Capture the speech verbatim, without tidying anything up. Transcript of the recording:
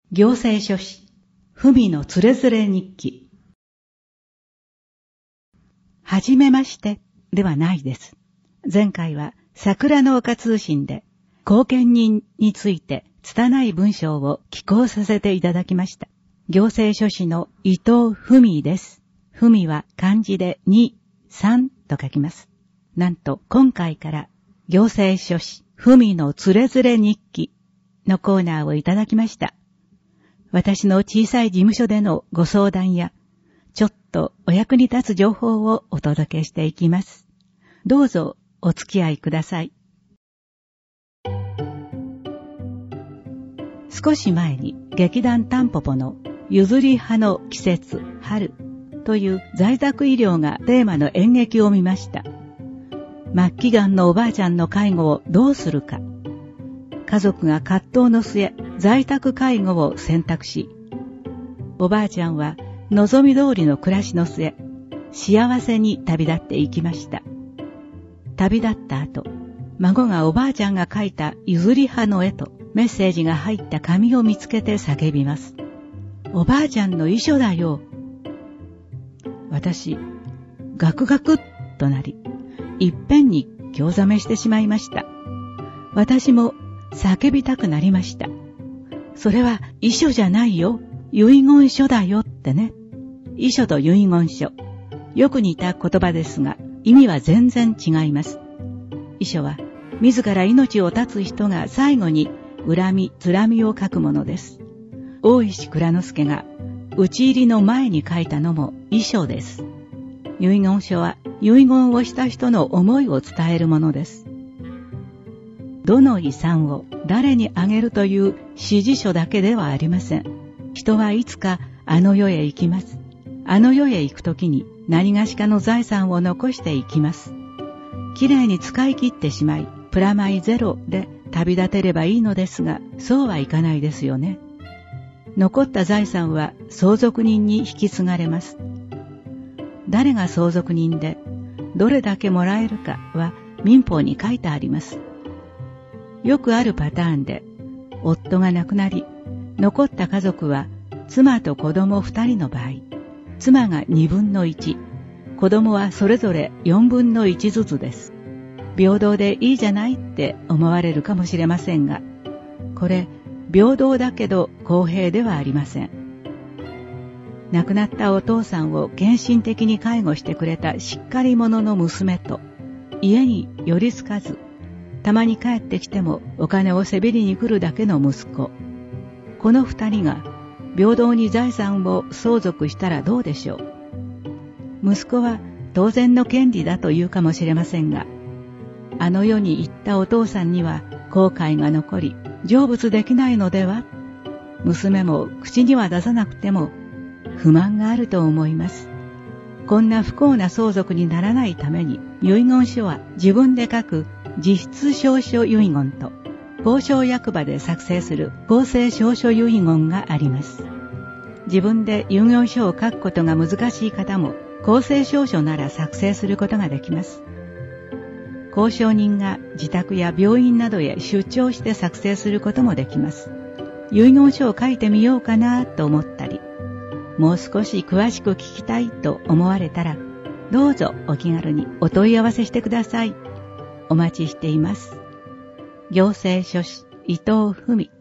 行政書士、ふみのつれづれ日記。はじめましてではないです。前回は桜の丘通信で後見人について拙い文章を寄稿させていただきました。行政書士の伊藤文です。文は漢字でに、さんと書きます。なんと今回から行政書士文のつれづれ日記のコーナーをいただきました。私の小さい事務所でのご相談や、ちょっとお役に立つ情報をお届けしていきます。どうぞお付き合いください。少し前に劇団タンポポの譲り葉の季節春という在宅医療がテーマの演劇を見ました。末期がんのおばあちゃんの介護をどうするか。家族が葛藤の末、在宅介護を選択し、おばあちゃんは望み通りの暮らしの末、幸せに旅立っていきました。旅立った後、孫がおばあちゃんが描いた譲り葉の絵とメッセージが入った紙を見つけて叫びます。おばあちゃんの遺書だよ。私、ガクガクっとなり、いっぺんに興ざめしてしまいました。私も叫びたくなりました。それは遺書じゃないよ。遺言書だよってね。遺書と遺言書。よく似た言葉ですが、意味は全然違います。遺書は、自ら命を絶つ人が最後に恨み、つらみを書くものです。大石内蔵助が、討ち入りの前に書いたのも遺書です。遺言書は、遺言をした人の思いを伝えるものです。どの遺産を誰にあげるという指示書だけではありません。人はいつかあの世へ行きます。あの世へ行くときに何がしかの財産を残していきます。きれいに使い切ってしまい、プラマイゼロで旅立てればいいのですが、そうはいかないですよね。残った財産は相続人に引き継がれます。誰が相続人で、どれだけもらえるかは民法に書いてあります。よくあるパターンで、夫が亡くなり、残った家族は妻と子供二人の場合、妻が二分の一、子供はそれぞれ四分の一ずつです。平等でいいじゃないって思われるかもしれませんが、これ、平等だけど公平ではありません。亡くなったお父さんを献身的に介護してくれたしっかり者の娘と、家に寄りつかず、たまに帰ってきてもお金をせびりに来るだけの息子。この二人が平等に財産を相続したらどうでしょう。息子は当然の権利だと言うかもしれませんが、あの世に行ったお父さんには後悔が残り、成仏できないのでは。娘も口には出さなくても不満があると思います。こんな不幸な相続にならないために、遺言書は自分で書く実質証書遺言と、公証役場で作成する公正証書遺言があります。自分で遺言書を書くことが難しい方も、公正証書なら作成することができます。公証人が自宅や病院などへ出張して作成することもできます。遺言書を書いてみようかなと思ったり、もう少し詳しく聞きたいと思われたら、どうぞお気軽にお問い合わせしてください。お待ちしています。行政書士伊藤文。